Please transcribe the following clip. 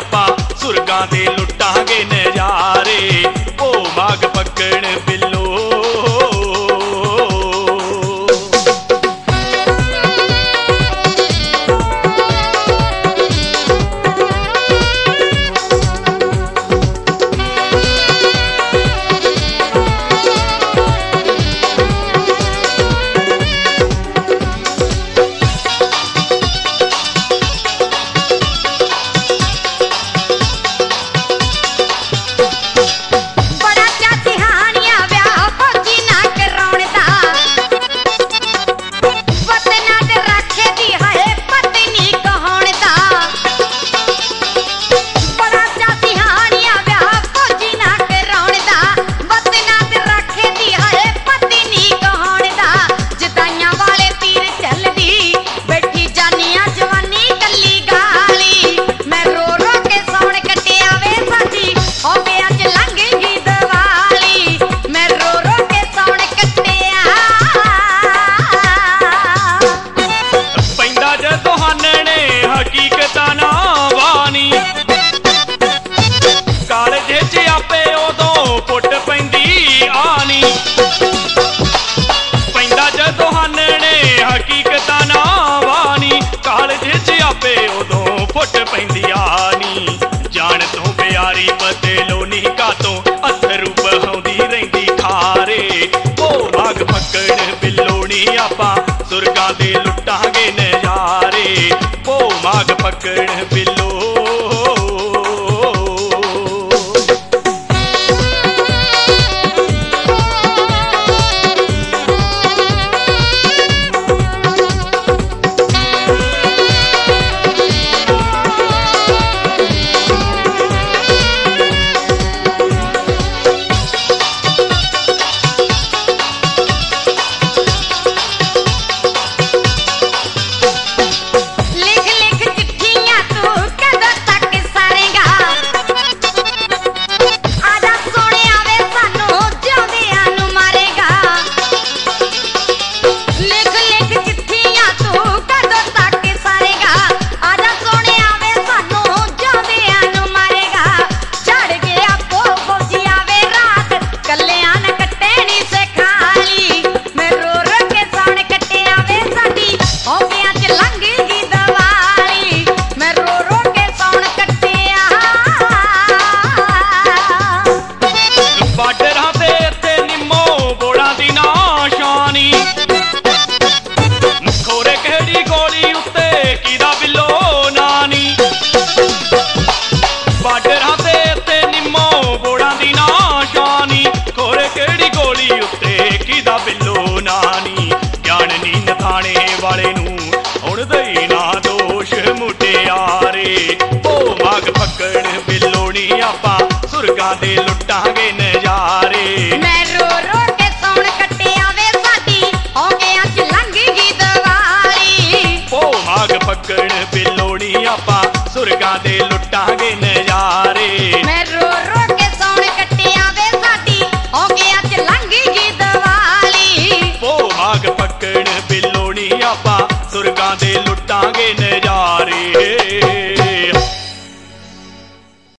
ਆਪਾਂ ਸੁਰਗਾਂ ਦੇ ਲੁੱਟਾਂਗੇ ਨਜ਼ਾਰੇ। ਉਹ ਮਾਗ ਪੱਕਣ ਬਿੱਲੋ। ਫੁੱਟ ਪੈਂਦੀ ਆਨੀ ਜਾਣ ਤੋਂ ਪਿਆਰੀ ਪਤੇਲੋ ਨੀ ਕਾਤੋਂ ਅਥਰੂ ਬਹਾਉਂਦੀ ਰਹਿੰਦੀ ਖਾਰੇ। ਉਹ ਮਾਗ ਪੱਕਣ ਬਿੱਲੋ ਨੀ ਆਪਾਂ ਸੁਰਗਾਂ ਦੇ ਲੁੱਟਾਂਗੇ ਨਜ਼ਾਰੇ। ਉਹ ਮਾਗ ਪੱਕਣ ਬਿੱਲੋ। ਵਾਲੇ ਨੂੰ ਹੁਣ ਦਈ ਨਾ ਦੋਸ਼ ਮੁਟਿਆਰੇ। ਉਹ ਮਾਗ ਪੱਕਣ ਬਿੱਲੋ ਨੀ ਆਪਾਂ ਸੁਰਗਾਂ ਦੇ ਲੁੱਟਾਂਗੇ ਨਜ਼ਾਰੇ। ਮੈਂ ਰੋ ਰੋ ਕੇ ਸੌਣ ਕੱਟਿਆ ਵੇ ਸਾਡੀ ਹੋ ਗਿਆ ਚ ਲੰਘ ਗਈ ਦੀਵਾਲੀ। ਉਹ ਮਾਗ ਪੱਕਣ ਬਿੱਲੋ ਨੀ ਆਪਾਂ ਸੁਰਗਾਂ ਦੇ ਲੁੱਟਾਂਗੇ ਨਜ਼ਾਰੇ। ਮੈਂ ਰੋ ਰੋ ਕੇ ਸੌਣ ਕੱਟਿਆ ਵੇ ਸਾਡੀ ਹੋ ਗਿਆ ਚ ਲੰਘ ਗਈ ਦੀਵਾਲੀ। ਉਹ ਮਾਗ ਪੱਕਣ ਬਿੱਲੋ ਨੀ ਆਪਾਂ ਸੁਰਗਾਂ ਦੇ